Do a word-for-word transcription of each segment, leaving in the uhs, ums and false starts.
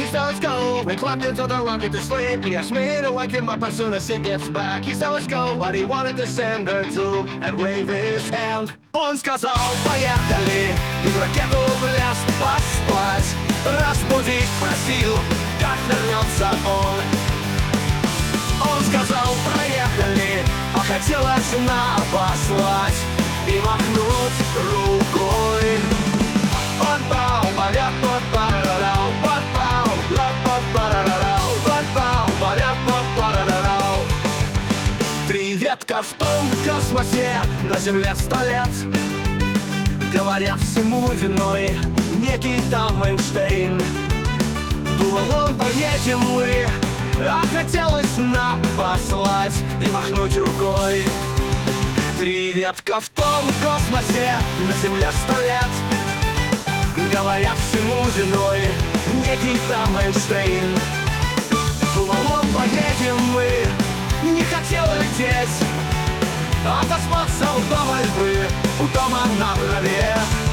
said, let's go. We climbed into the rocket to sleep. He asked me to wake him up as soon as he gets back. He said, let's go, but he wanted to send her to and wave his hand. Он сказал, поехали, и в ракету влез поспать. Разбудить просил, как вернется он. Он сказал, проехали, а хотелось на послать и махнуть рукой. Подпал, полет, подпарарау, подпал, лап, подпарарау, подпал, полет, подпарарау. Три ветка в том космосе, на земле сто лет. Говорят, всему виной некий там Эйнштейн. Думал, он поедем мы, а хотелось нам послать и махнуть рукой. Три ветка в том космосе, на земле сто лет. Говорят, всему виной некий там Эйнштейн. Думал, он поедем мы, не хотел лететь, отоспаться у дома львы, у дома на траве.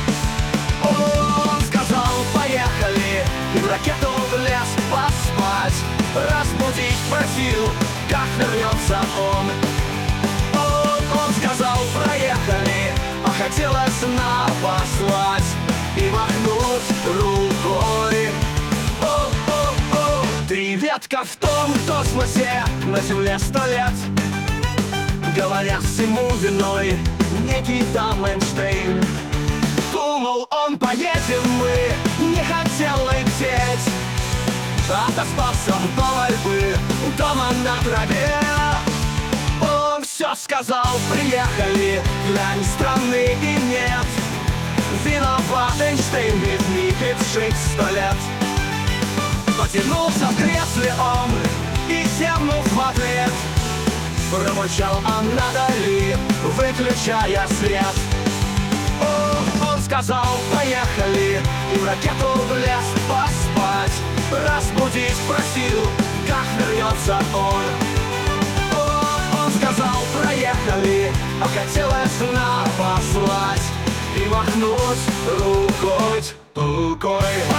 Он сказал, поехали, и в ракету влез поспать. Разбудить просил, как вернется он. Он, он сказал, проехали, а хотелось на послать и махнуть рукой. О, о, о. Три ветка в том космосе, на земле сто лет. Говорят, всему виной некий там Эйнштейн. Думал, он поедем мы, не хотел лететь, отоспался дома львы, дома на траве. Он все сказал, приехали, глянь, страны и нет. Виноват Эйнштейн, ведь не жить сто лет. Потянулся в кресле он и зевнул в ответ. Промычал он надали, выключая свет. О, он сказал, поехали, и в ракету влез поспать. Разбудить просил, как вернется он. О, он сказал, проехали, а хотелось на послать и махнуть рукой, рукой.